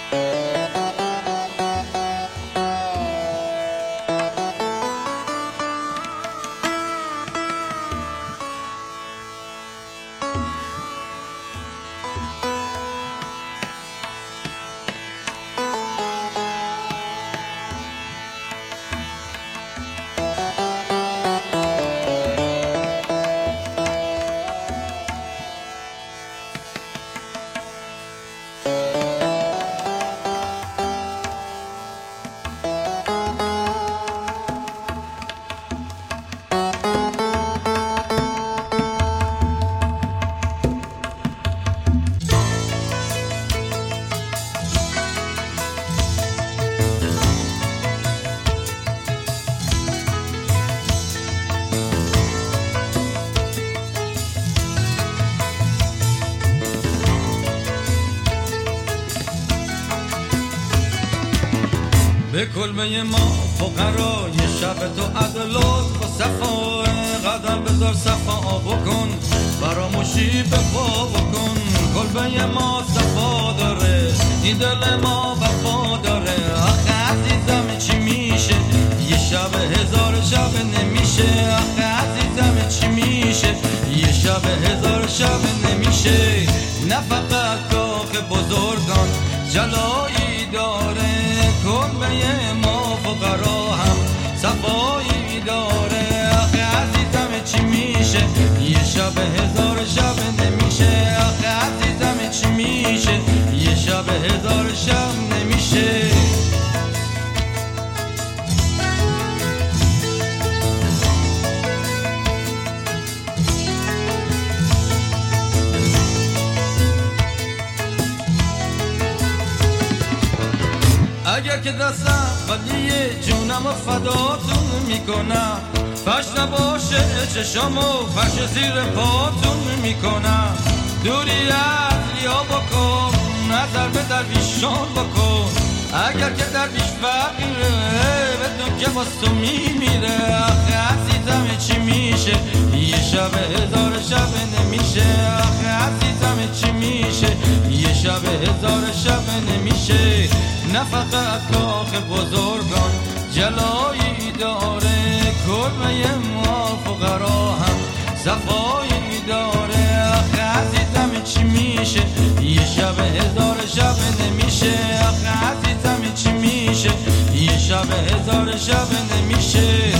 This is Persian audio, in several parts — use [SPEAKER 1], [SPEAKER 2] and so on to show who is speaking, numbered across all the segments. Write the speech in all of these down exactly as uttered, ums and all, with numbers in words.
[SPEAKER 1] به کلبه ما فقرا یه شب تو عدلات با صفا قدم بذار صفا بکن فراموشی به پا بکن. کلبه ما صفا داره این دل ما وفا داره. آخه عزیزم چی میشه یه شب هزار شب نمیشه. آخه عزیزم چی میشه یه شب هزار شب نمیشه. نه فقط کاخ بزرگان جلایی داره کلبه ما فقرا هم صفایی داره. آخه عزیزم چی میشه یه شب هزار شب نمیشه. آخه عزیزم چی میشه یه شب هزار شب نمیشه. اگر که دستم خالیه جونم و فداتون میکنم. فش نباشه چشام و فش زیر پاتون میکنم. دوری از ریا بکن نظر به درویشان بکن. اگر که درویش فقیره بدون که واسه تو میمیره. آخه عزیزم چی میشه یه شب هزار شب نمیشه. آخه عزیزم چی میشه یه شب هزار شب نمیشه. نه فقط کاخ بزرگان جلایی داره کلبه ما فقرا هم صفایی داره. آخه عزیزم چی میشه یه شب هزار شب نمیشه. آخه عزیزم چی میشه یه شب هزار شب نمیشه.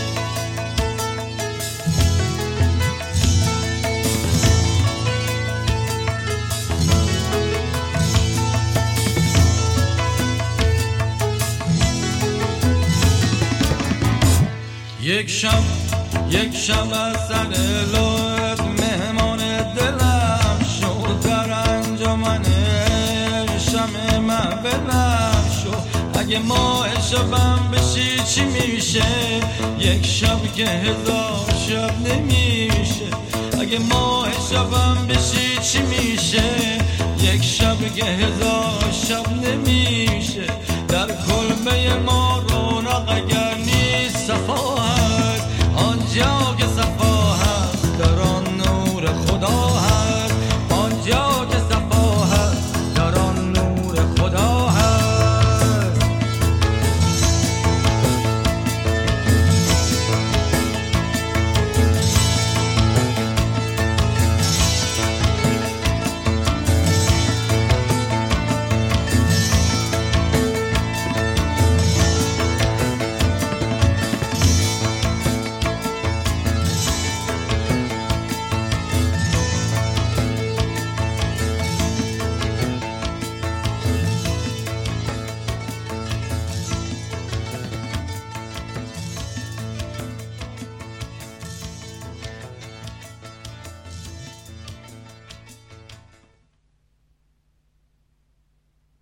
[SPEAKER 1] یک شب یک شب از سر لوت مهمان دلم شد در انجمن شم محفلم شد. اگه ماه شبم بشی چی میشه یک شب که هزار شب نمیشه. اگه ماه شبم بشی چی میشه یک شب که هزار شب نمیشه.